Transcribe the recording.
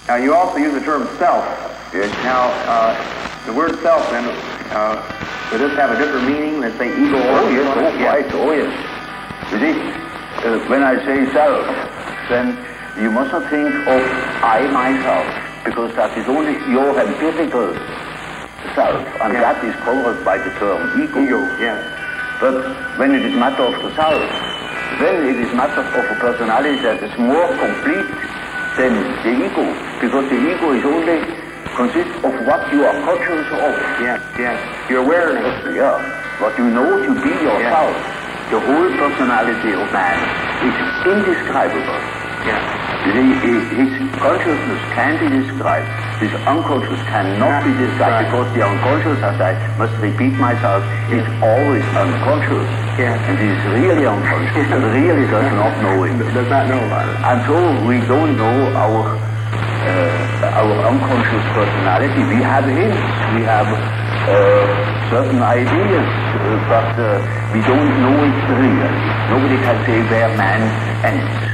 Now, you also use the term self. Yes. Now, the word self, then, would this have a different meaning than, say, ego? Oh, yes, quite, oh, yes. You see, when I say self, then you must not think of I, myself, because that is only your empirical self, and that is covered by the term ego. Ego, yes. But when it is matter of the self, then it is matter of a personality that is more complete than the ego, because the ego is only consists of what you are conscious of. Yes, yes. Your awareness. Yeah. What you know to be yourself. The whole personality of man is indescribable. Yeah. You see, his consciousness can be described. His unconscious cannot be described, because the unconscious, as I must repeat myself, is always unconscious. Yeah. And he is really unconscious. And really does not know it. Does not know about it. And so we don't know our unconscious personality. We have hints, we have certain ideas, but we don't know it really. Nobody can say where man ends.